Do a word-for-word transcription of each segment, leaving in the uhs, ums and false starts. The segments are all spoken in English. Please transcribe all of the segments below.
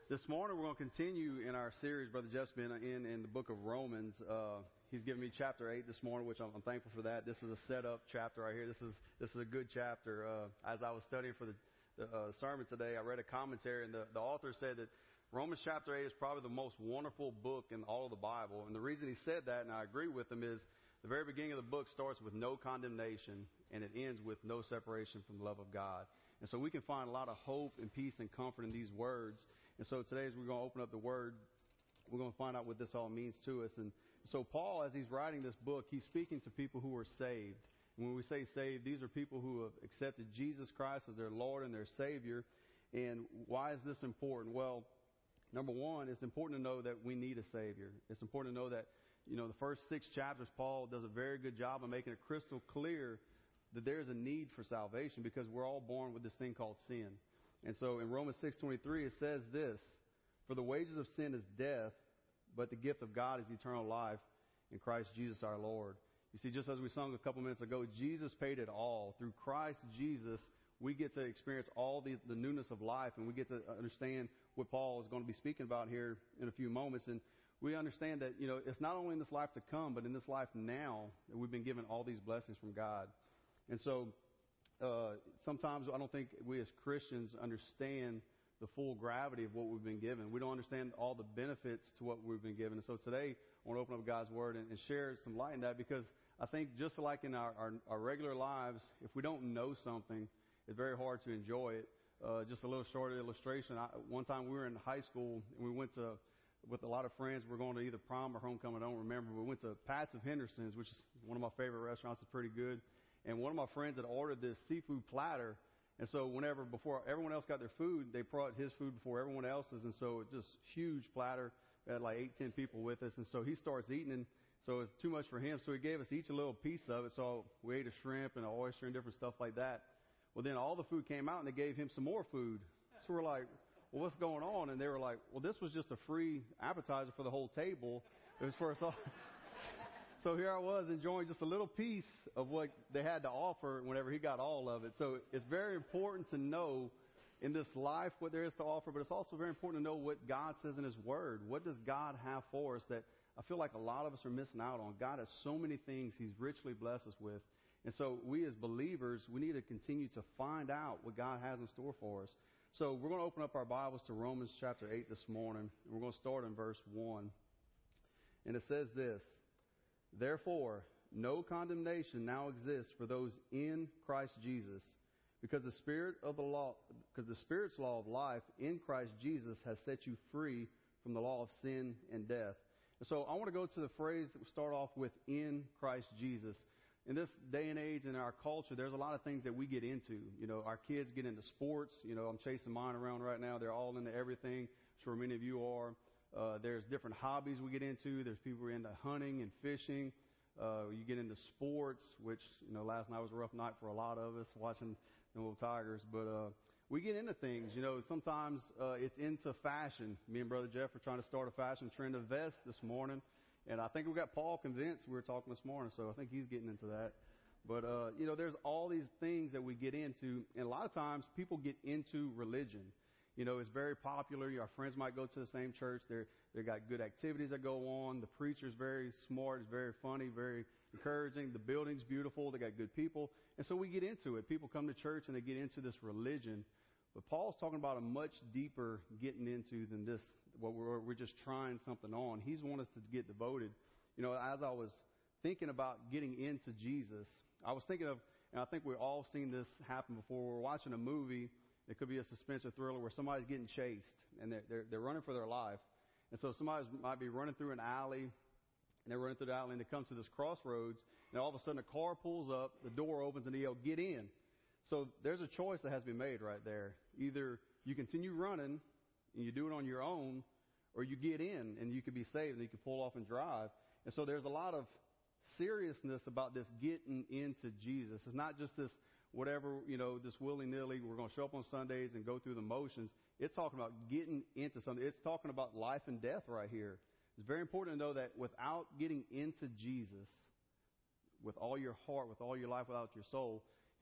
This morning we're going to continue in our series, Brother Jeff's been in, in the book of Romans. Uh, he's given me chapter eight this morning, which I'm, I'm thankful for that. This is a setup chapter right here. This is this is a good chapter. Uh, as I was studying for the, the uh, sermon today, I read a commentary, and the, the author said that Romans chapter eight is probably the most wonderful book in all of the Bible. And the reason he said that, and I agree with him, is the very beginning of the book starts with no condemnation, and it ends with no separation from the love of God. And so we can find a lot of hope and peace and comfort in these words. And so today, as we're going to open up the Word, we're going to find out what this all means to us. And so Paul, as he's writing this book, he's speaking to people who are saved. And when we say saved, these are people who have accepted Jesus Christ as their Lord and their Savior. And why is this important? Well, number one, it's important to know that we need a Savior. It's important to know that, you know, the first six chapters, Paul does a very good job of making it crystal clear that there's a need for salvation because we're all born with this thing called sin. And so in Romans six twenty-three, it says this: "For the wages of sin is death, but the gift of God is eternal life in Christ Jesus our Lord." You see, just as we sung a couple minutes ago, Jesus paid it all. Through Christ Jesus, we get to experience all the, the newness of life, and we get to understand what Paul is going to be speaking about here in a few moments. And we understand that, you know, it's not only in this life to come, but in this life now that we've been given all these blessings from God. And so uh, sometimes I don't think we as Christians understand the full gravity of what we've been given. We don't understand all the benefits to what we've been given. And so today I want to open up God's Word and, and share some light in that, because I think just like in our, our, our regular lives, if we don't know something, it's very hard to enjoy it. Uh, just a little short illustration. I, one time we were in high school and we went to, with a lot of friends, we're going to either prom or homecoming, I don't remember. We went to Pat's of Henderson's, which is one of my favorite restaurants. It's pretty good. And one of my friends had ordered this seafood platter. And so whenever, before everyone else got their food, they brought his food before everyone else's. And so it's just huge platter. We had like eight, ten people with us. And so he starts eating, and so it's too much for him. So he gave us each a little piece of it. So we ate a shrimp and an oyster and different stuff like that. Well, then all the food came out, and they gave him some more food. So we're like, well, what's going on? And they were like, well, this was just a free appetizer for the whole table. It was for us all. So here I was enjoying just a little piece of what they had to offer whenever he got all of it. So it's very important to know in this life what there is to offer, but it's also very important to know what God says in His Word. What does God have for us that I feel like a lot of us are missing out on? God has so many things He's richly blessed us with. And so we as believers, we need to continue to find out what God has in store for us. So we're going to open up our Bibles to Romans chapter eight this morning. And we're going to start in verse one. And it says this: "Therefore, no condemnation now exists for those in Christ Jesus, because the spirit of the law, because the Spirit's law of life in Christ Jesus has set you free from the law of sin and death." And so I want to go to the phrase that we start off with, "in Christ Jesus." In this day and age in our culture, there's a lot of things that we get into. You know, our kids get into sports. You know, I'm chasing mine around right now. They're all into everything. I'm sure many of you are. Uh, there's different hobbies we get into. There's people who are into hunting and fishing. Uh, you get into sports, which, you know, last night was a rough night for a lot of us watching the little Tigers. But uh, we get into things. You know, sometimes uh, it's into fashion. Me and Brother Jeff are trying to start a fashion trend of vests this morning. And I think we got Paul convinced. We were talking this morning, so I think he's getting into that. But, uh, you know, there's all these things that we get into. And a lot of times people get into religion. You know, it's very popular. Our friends might go to the same church. They're, they've got good activities that go on. The preacher's very smart. It's very funny, very encouraging. The building's beautiful. They got good people. And so we get into it. People come to church and they get into this religion. But Paul's talking about a much deeper getting into than this, what we're, we're just trying something on. He's wanting us to get devoted. You know, as I was thinking about getting into Jesus, I was thinking of, and I think we've all seen this happen before. We're watching a movie. It could be a suspense or thriller where somebody's getting chased and they're, they're, they're running for their life. And so somebody might be running through an alley, and they're running through the alley, and they come to this crossroads, and all of a sudden a car pulls up, the door opens, and they yell, "Get in." So there's a choice that has to be made right there. Either you continue running and you do it on your own, or you get in and you can be saved and you can pull off and drive. And so there's a lot of seriousness about this getting into Jesus. It's not just this whatever, you know, this willy-nilly, we're going to show up on Sundays and go through the motions. It's talking about getting into something. It's talking about life and death right here. It's very important to know that without getting into Jesus, with all your heart, with all your life, without your soul,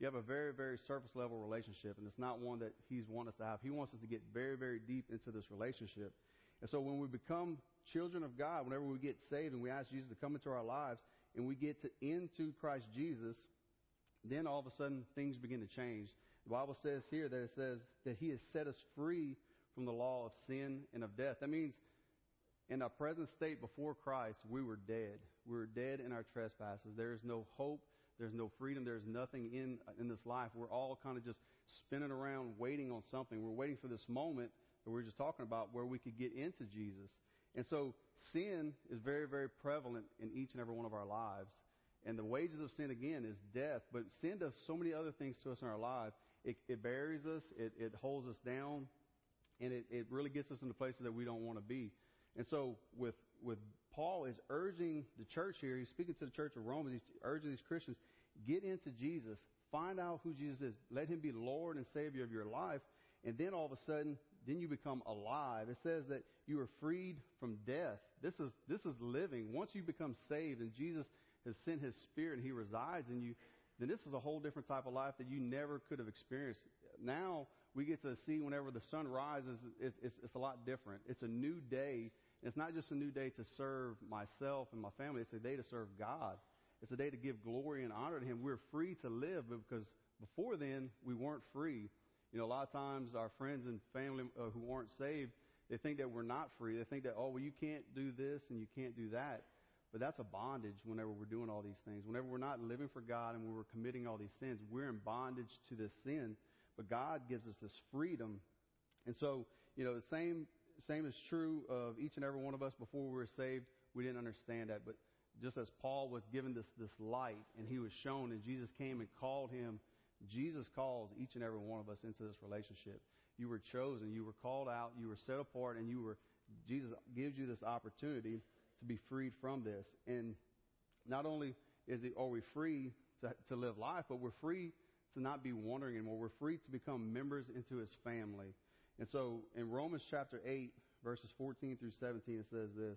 you have a very, very surface level relationship, and it's not one that He's want us to have. He wants us to get very, very deep into this relationship. And so when we become children of God, whenever we get saved and we ask Jesus to come into our lives and we get to into Christ Jesus, then all of a sudden things begin to change. The Bible says here that it says that He has set us free from the law of sin and of death. That means in our present state before Christ, we were dead. We were dead in our trespasses. There is no hope. There's no freedom. There's nothing in in this life. We're all kind of just spinning around waiting on something. We're waiting for this moment that we were just talking about where we could get into Jesus. And so sin is very, very prevalent in each and every one of our lives. And the wages of sin, again, is death. But sin does so many other things to us in our life. It, it buries us. It, it holds us down. And it, it really gets us into places that we don't want to be. And so with with Paul is urging the church here, he's speaking to the church of Rome, he's urging these Christians, get into Jesus. Find out who Jesus is. Let Him be Lord and Savior of your life. And then all of a sudden, then you become alive. It says that you are freed from death. This is this is living. Once you become saved and Jesus has sent His Spirit and He resides in you, then this is a whole different type of life that you never could have experienced. Now we get to see whenever the sun rises, it's, it's, it's a lot different. It's a new day. It's not just a new day to serve myself and my family. It's a day to serve God. It's a day to give glory and honor to Him. We're free to live because before then we weren't free. You know, a lot of times our friends and family uh, who aren't saved, they think that we're not free. They think that, oh, well, you can't do this and you can't do that. But that's a bondage whenever we're doing all these things. Whenever we're not living for God and we're committing all these sins, we're in bondage to this sin. But God gives us this freedom. And so, you know, the same same is true of each and every one of us. Before we were saved, we didn't understand that. But just as Paul was given this, this light and he was shown and Jesus came and called him, Jesus calls each and every one of us into this relationship. You were chosen. You were called out. You were set apart. And you were Jesus gives you this opportunity to be freed from this. And not only is it, are we free to, to live life, but we're free to not be wandering anymore. We're free to become members into His family. And so in Romans chapter eight, verses fourteen through seventeen, it says this.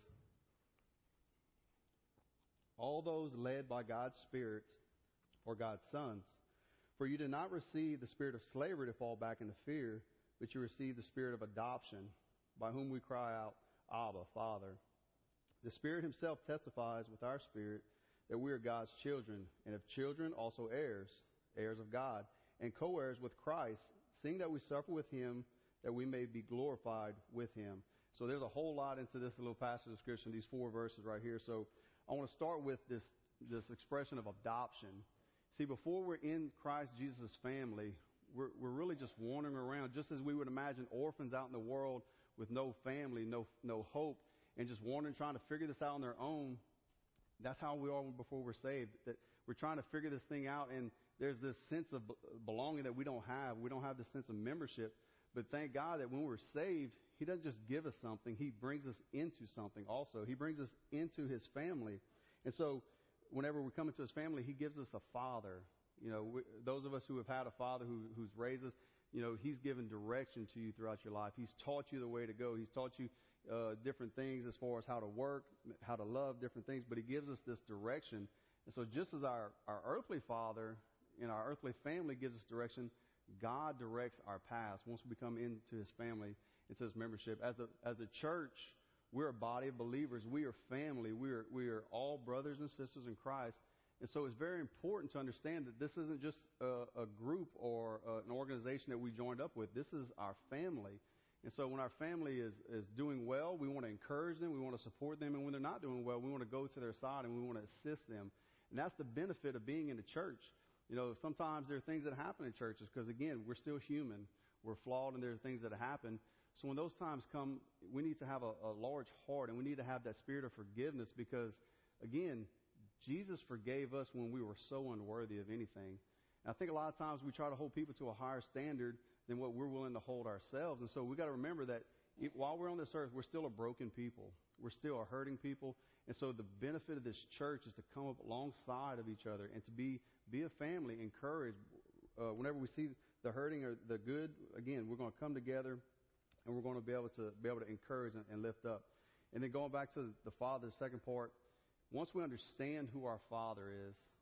All those led by God's Spirit are God's sons. For you did not receive the spirit of slavery to fall back into fear, but you received the spirit of adoption, by whom we cry out, Abba, Father. The Spirit Himself testifies with our spirit that we are God's children, and if children, also heirs, heirs of God, and co-heirs with Christ, seeing that we suffer with Him, that we may be glorified with Him. So there's a whole lot into this little passage of Scripture, these four verses right here. So I want to start with this, this expression of adoption. See, before we're in Christ Jesus' family, we're, we're really just wandering around, just as we would imagine orphans out in the world with no family, no, no hope, and just wandering, trying to figure this out on their own. That's how we are before we're saved. That we're trying to figure this thing out, and there's this sense of belonging that we don't have. We don't have this sense of membership. But thank God that when we're saved, He doesn't just give us something. He brings us into something also. He brings us into His family. And so whenever we come into His family, He gives us a father. You know, we, those of us who have had a father who, who's raised us, you know, He's given direction to you throughout your life. He's taught you the way to go. He's taught you uh, different things as far as how to work, how to love, different things. But He gives us this direction. And so just as our, our earthly father and our earthly family gives us direction, God directs our paths once we become into His family, into His membership. As the as the church, we're a body of believers. We are family. We are we are all brothers and sisters in Christ. And so it's very important to understand that this isn't just a, a group or uh, an organization that we joined up with. This is our family. And so when our family is, is doing well, we want to encourage them. We want to support them. And when they're not doing well, we want to go to their side and we want to assist them. And that's the benefit of being in the church. You know, sometimes there are things that happen in churches because, again, we're still human. We're flawed, and there are things that happen. So when those times come, we need to have a, a large heart, and we need to have that spirit of forgiveness because, again, Jesus forgave us when we were so unworthy of anything. And I think a lot of times we try to hold people to a higher standard than what we're willing to hold ourselves. And so we've got to remember that it, while we're on this earth, we're still a broken people. We're still a hurting people. And so the benefit of this church is to come up alongside of each other and to be be a family, encourage. Uh, whenever we see the hurting or the good, again, we're going to come together and we're going to be able to be able to encourage and, and lift up. And then going back to the Father, the second part, once we understand who our Father is,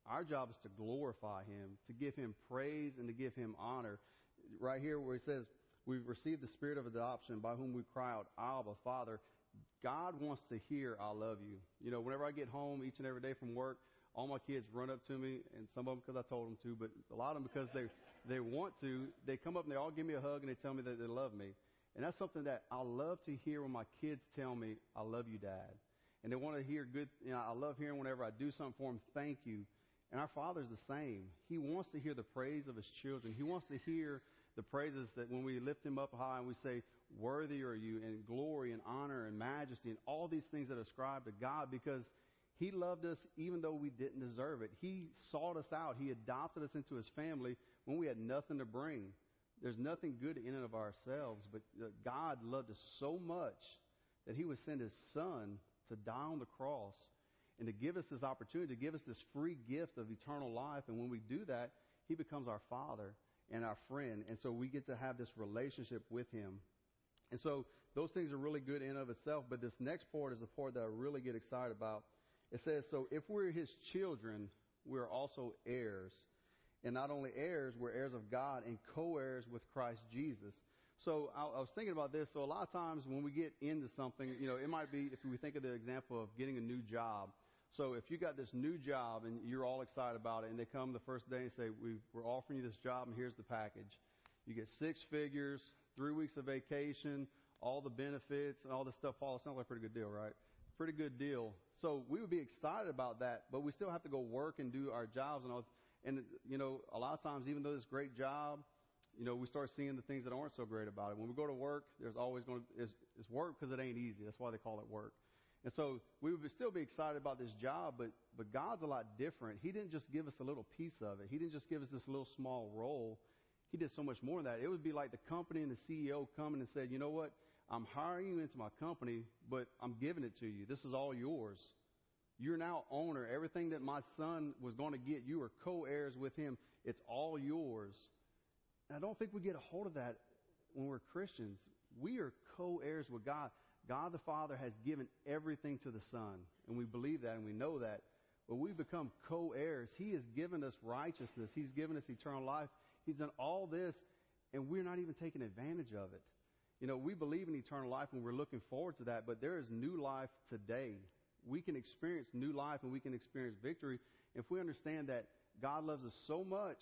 Our job is to glorify him, to give him praise and to give him honor. Right here where it says, we've received the spirit of adoption by whom we cry out, Abba, Father. God wants to hear, I love you. You know, whenever I get home each and every day from work, all my kids run up to me, and some of them because I told them to, but a lot of them because they they want to. They come up and they all give me a hug and they tell me that they love me. And that's something that I love to hear when my kids tell me, I love you, Dad. And they want to hear good, you know, I love hearing whenever I do something for them, thank you. And our Father's the same. He wants to hear the praise of his children. He wants to hear the praises that when we lift him up high and we say, worthy are you, and glory and honor and majesty and all these things that are ascribed to God, because he loved us even though we didn't deserve it. He sought us out. He adopted us into his family when we had nothing to bring. There's nothing good in and of ourselves, but God loved us so much that he would send his son to die on the cross and to give us this opportunity, to give us this free gift of eternal life. And when we do that, he becomes our Father and our friend. And so we get to have this relationship with him. And so those things are really good in and of itself. But this next part is the part that I really get excited about. It says, so if we're his children, we're also heirs. And not only heirs, we're heirs of God and co-heirs with Christ Jesus. So I, I was thinking about this. So a lot of times when we get into something, you know, it might be, if we think of the example of getting a new job. So if you got this new job and you're all excited about it, and they come the first day and say, we, we're offering you this job and here's the package. You get six figures, three weeks of vacation, all the benefits, and all this stuff. Paul, sounds like a pretty good deal, right? Pretty good deal. So we would be excited about that, but we still have to go work and do our jobs and all. And, you know, a lot of times, even though it's a great job, you know, we start seeing the things that aren't so great about it. When we go to work, there's always going to, it's, it's work because it ain't easy. That's why they call it work. And so we would still be excited about this job, but, but God's a lot different. He didn't just give us a little piece of it. He didn't just give us this little small role. He did so much more than that. It would be like the company and the C E O coming and said, you know what? I'm hiring you into my company, but I'm giving it to you. This is all yours. You're now owner. Everything that my son was going to get, you are co-heirs with him. It's all yours. And I don't think we get a hold of that when we're Christians. We are co-heirs with God. God the Father has given everything to the Son, and we believe that and we know that. But we become co-heirs. He has given us righteousness. He's given us eternal life. He's done all this, and we're not even taking advantage of it. You know, we believe in eternal life, and we're looking forward to that, but there is new life today. We can experience new life, and we can experience victory if we understand that God loves us so much,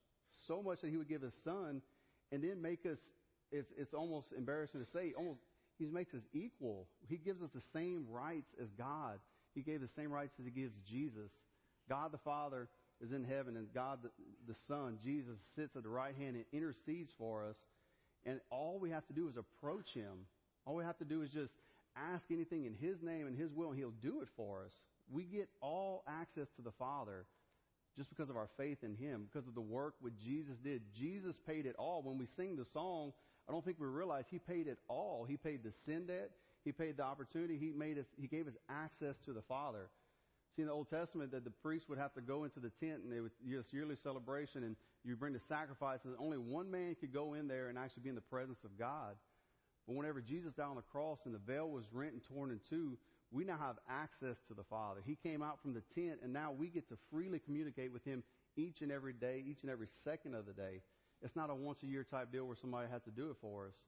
so much that he would give his son and then make us, it's, it's almost embarrassing to say, almost he makes us equal. He gives us the same rights as God. He gave the same rights as he gives Jesus. God the Father is in heaven, and God the, the Son, Jesus, sits at the right hand and intercedes for us. And all we have to do is approach him. All we have to do is just ask anything in his name and his will, and he'll do it for us. We get all access to the Father just because of our faith in him, because of the work what Jesus did. Jesus paid it all. When we sing the song, I don't think we realize he paid it all. He paid the sin debt. He paid the opportunity. He made us. He gave us access to the Father. See, in the Old Testament, that the priest would have to go into the tent, and they would this yearly celebration, and you bring the sacrifices. Only one man could go in there and actually be in the presence of God. But whenever Jesus died on the cross and the veil was rent and torn in two, we now have access to the Father. He came out from the tent, and now we get to freely communicate with him each and every day, each and every second of the day. It's not a once-a-year type deal where somebody has to do it for us.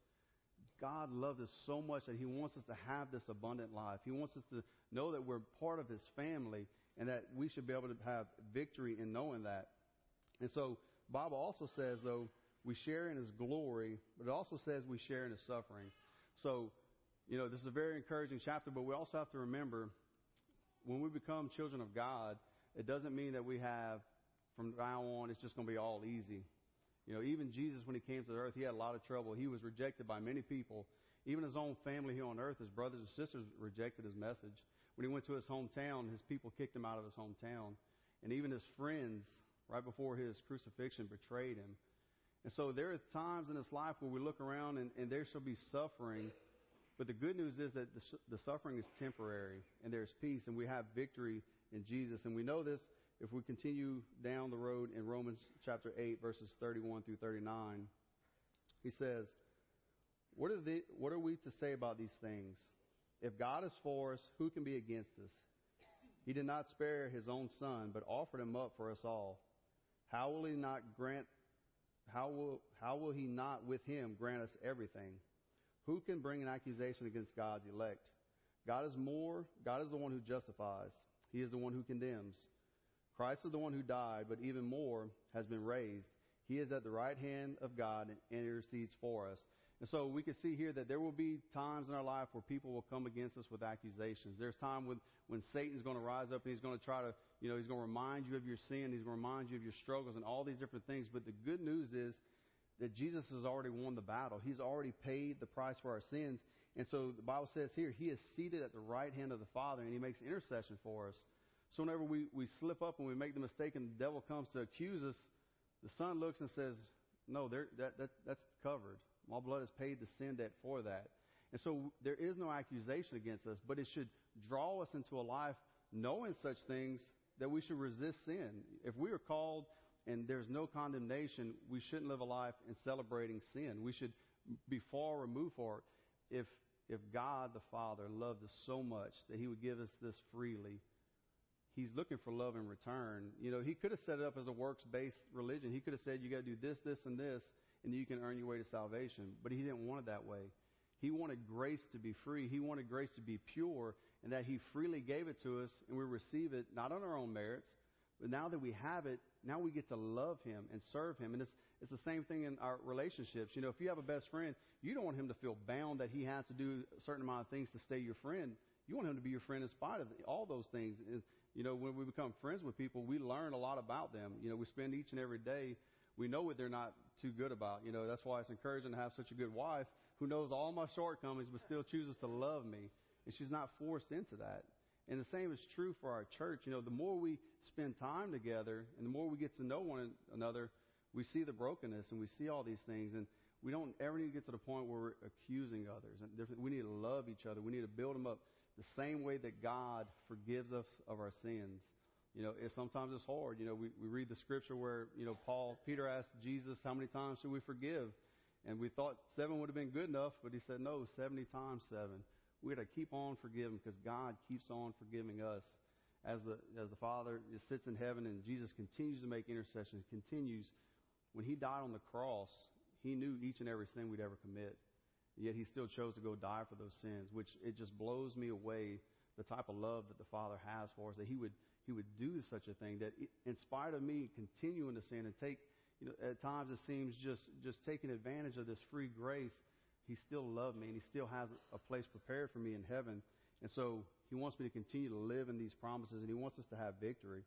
God loves us so much that he wants us to have this abundant life. He wants us to know that we're part of his family and that we should be able to have victory in knowing that. And so the Bible also says, though, we share in his glory, but it also says we share in his suffering. So, you know, this is a very encouraging chapter, but we also have to remember when we become children of God, it doesn't mean that we have, from now on, it's just going to be all easy. You know, even Jesus, when he came to the earth, he had a lot of trouble. He was rejected by many people. Even his own family here on earth, his brothers and sisters rejected his message. When he went to his hometown, his people kicked him out of his hometown. And even his friends, right before his crucifixion, betrayed him. And so there are times in this life where we look around and, and there shall be suffering. But the good news is that the, the suffering is temporary and there's peace and we have victory in Jesus. And we know this if we continue down the road in Romans chapter eight, verses thirty-one through thirty-nine. He says, what are, the, what are we to say about these things? If God is for us, who can be against us? He did not spare his own son, but offered him up for us all. How will he not grant, how will, how will he not with him grant us everything? Who can bring an accusation against God's elect? God is more, God is the one who justifies. He is the one who condemns. Christ is the one who died, but even more has been raised. He is at the right hand of God and intercedes for us. And so we can see here that there will be times in our life where people will come against us with accusations. There's time when, when Satan's going to rise up and he's going to try to, you know, he's going to remind you of your sin. He's going to remind you of your struggles and all these different things. But the good news is that Jesus has already won the battle. He's already paid the price for our sins. And so the Bible says here, he is seated at the right hand of the Father and he makes intercession for us. So whenever we, we slip up and we make the mistake and the devil comes to accuse us, the Son looks and says, no, that, that, that's covered. My blood has paid the sin debt for that. And so there is no accusation against us, but it should draw us into a life knowing such things that we should resist sin. If we are called and there's no condemnation, we shouldn't live a life in celebrating sin. We should be far removed for it. If, if God the Father loved us so much that he would give us this freely, he's looking for love in return. You know, he could have set it up as a works-based religion. He could have said, you got to do this, this, and this, and you can earn your way to salvation. But he didn't want it that way. He wanted grace to be free. He wanted grace to be pure, and that he freely gave it to us, and we receive it not on our own merits, but now that we have it, now we get to love him and serve him. And it's, it's the same thing in our relationships. You know, if you have a best friend, you don't want him to feel bound that he has to do a certain amount of things to stay your friend. You want him to be your friend in spite of all those things. And, you know, when we become friends with people, we learn a lot about them. You know, we spend each and every day, we know what they're not too good about. You know, that's why it's encouraging to have such a good wife who knows all my shortcomings but still chooses to love me. And she's not forced into that. And the same is true for our church. You know, the more we spend time together and the more we get to know one another, we see the brokenness and we see all these things. And we don't ever need to get to the point where we're accusing others. And we need to love each other. We need to build them up the same way that God forgives us of our sins. You know, it, sometimes it's hard. You know, we, we read the scripture where, you know, Paul, Peter asked Jesus, how many times should we forgive? And we thought seven would have been good enough, but he said, no, seventy times seven. We got to keep on forgiving because God keeps on forgiving us. As the, as the Father sits in heaven and Jesus continues to make intercession, continues. When he died on the cross, he knew each and every sin we'd ever commit. Yet he still chose to go die for those sins, which it just blows me away, the type of love that the Father has for us, that he would he would do such a thing, that it, in spite of me continuing to sin and take, you know, at times it seems just, just taking advantage of this free grace, he still loved me and he still has a place prepared for me in heaven. And so he wants me to continue to live in these promises and he wants us to have victory.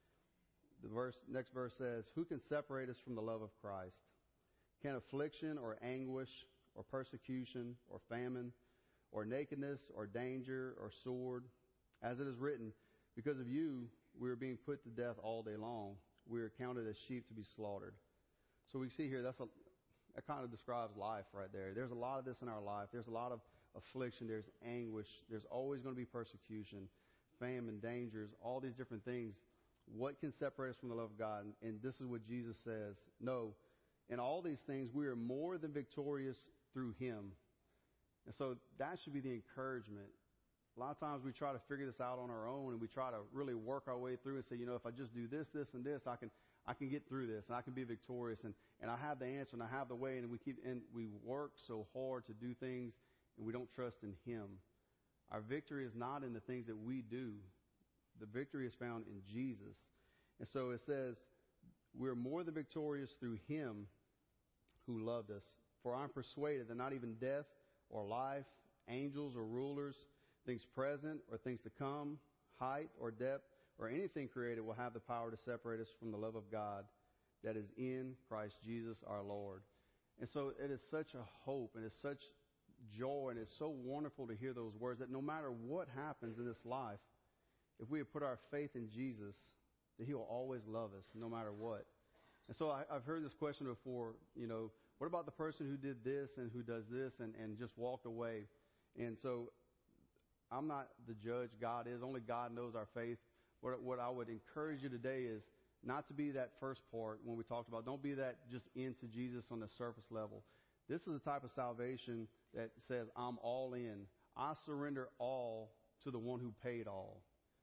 The verse, next verse says, who can separate us from the love of Christ? Can affliction or anguish or persecution or famine or nakedness or danger or sword? As it is written, because of you, we are being put to death all day long. We are counted as sheep to be slaughtered. So we see here, that's a, that kind of describes life right there. There's a lot of this in our life. There's a lot of affliction. There's anguish. There's always going to be persecution, famine, dangers, all these different things. What can separate us from the love of God? And, and this is what Jesus says. No, in all these things, we are more than victorious through him. And so that should be the encouragement. A lot of times we try to figure this out on our own and we try to really work our way through and say, you know, if I just do this, this, and this, I can I can get through this and I can be victorious and, and I have the answer and I have the way, and we keep and we work so hard to do things and we don't trust in him. Our victory is not in the things that we do. The victory is found in Jesus. And so it says, we're more than victorious through him who loved us. For I'm persuaded that not even death or life, angels or rulers, things present or things to come, height or depth, or anything created will have the power to separate us from the love of God that is in Christ Jesus our Lord. And so it is such a hope and it's such joy and it's so wonderful to hear those words that no matter what happens in this life, if we have put our faith in Jesus, that he will always love us no matter what. And so I, I've heard this question before, you know, what about the person who did this and who does this and, and just walked away? And so I'm not the judge. God is. Only God knows our faith. What, what I would encourage you today is not to be that first part when we talked about. Don't be that just into Jesus on the surface level. This is the type of salvation that says, I'm all in. I surrender all to the one who paid all.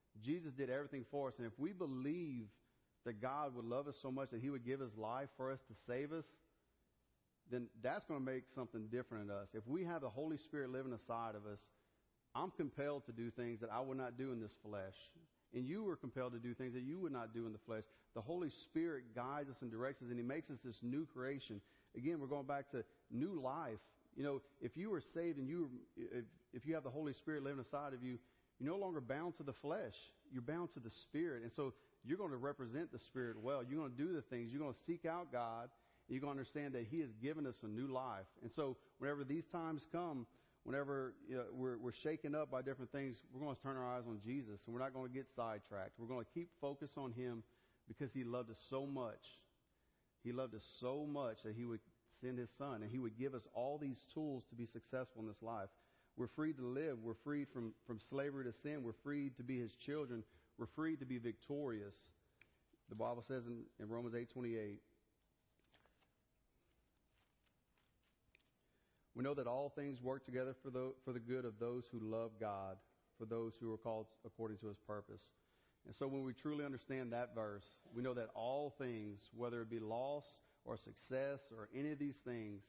Jesus did everything for us. And if we believe that God would love us so much that he would give his life for us to save us, then that's going to make something different in us. If we have the Holy Spirit living inside of us, I'm compelled to do things that I would not do in this flesh. And you are compelled to do things that you would not do in the flesh. The Holy Spirit guides us and directs us, and he makes us this new creation. Again, we're going back to new life. You know, if you were saved and you, if, if you have the Holy Spirit living inside of you, you're no longer bound to the flesh. You're bound to the Spirit. And so you're going to represent the Spirit well. You're going to do the things. You're going to seek out God. You're going to understand that he has given us a new life. And so whenever these times come, whenever you know, we're, we're shaken up by different things, we're going to turn our eyes on Jesus, and we're not going to get sidetracked. We're going to keep focus on him because he loved us so much. He loved us so much that he would send his son, and he would give us all these tools to be successful in this life. We're free to live. We're freed from, from slavery to sin. We're free to be his children. We're free to be victorious. The Bible says in, in Romans eight twenty-eight, we know that all things work together for the, for the good of those who love God, for those who are called according to his purpose. And so when we truly understand that verse, we know that all things, whether it be loss or success or any of these things,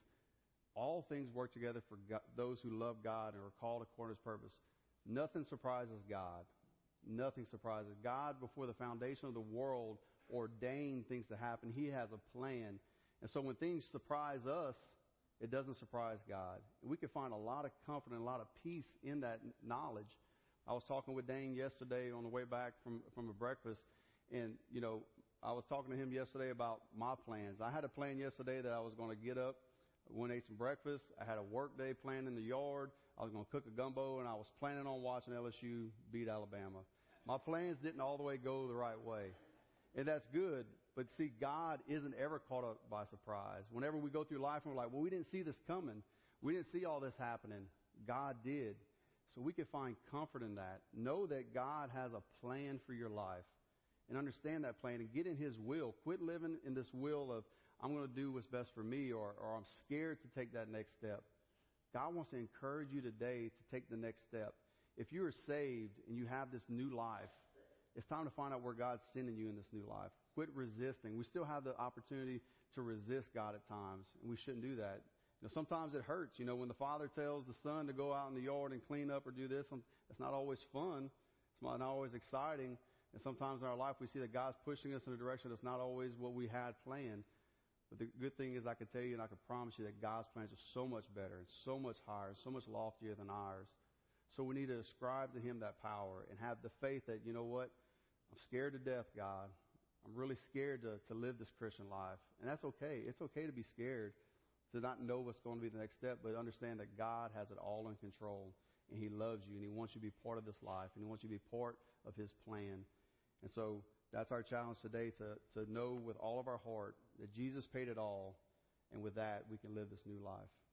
all things work together for God, those who love God and are called according to his purpose. Nothing surprises God. Nothing surprises God. Before the foundation of the world ordained things to happen, he has a plan. And so when things surprise us, it doesn't surprise God. And we can find a lot of comfort and a lot of peace in that knowledge. I was talking with Dane yesterday on the way back from, from a breakfast, and, you know, I was talking to him yesterday about my plans. I had a plan yesterday that I was going to get up, went and ate some breakfast. I had a work day planned in the yard. I was going to cook a gumbo, and I was planning on watching L S U beat Alabama. My plans didn't all the way go the right way. And that's good. But see, God isn't ever caught up by surprise. Whenever we go through life and we're like, well, we didn't see this coming. We didn't see all this happening. God did. So we can find comfort in that. Know that God has a plan for your life. And understand that plan and get in his will. Quit living in this will of, I'm going to do what's best for me, or, or I'm scared to take that next step. God wants to encourage you today to take the next step. If you are saved and you have this new life, it's time to find out where God's sending you in this new life. Quit resisting. We still have the opportunity to resist God at times, and we shouldn't do that. You know, sometimes it hurts. You know, when the father tells the son to go out in the yard and clean up or do this, it's not always fun. It's not always exciting. And sometimes in our life we see that God's pushing us in a direction that's not always what we had planned. But the good thing is I can tell you and I can promise you that God's plans are so much better and so much higher and so much loftier than ours. So we need to ascribe to him that power and have the faith that, you know what, I'm scared to death, God. I'm really scared to, to live this Christian life. And that's okay. It's okay to be scared, to not know what's going to be the next step, but understand that God has it all in control, and he loves you, and he wants you to be part of this life, and he wants you to be part of his plan. And so that's our challenge today, to, to know with all of our heart that Jesus paid it all, and with that we can live this new life.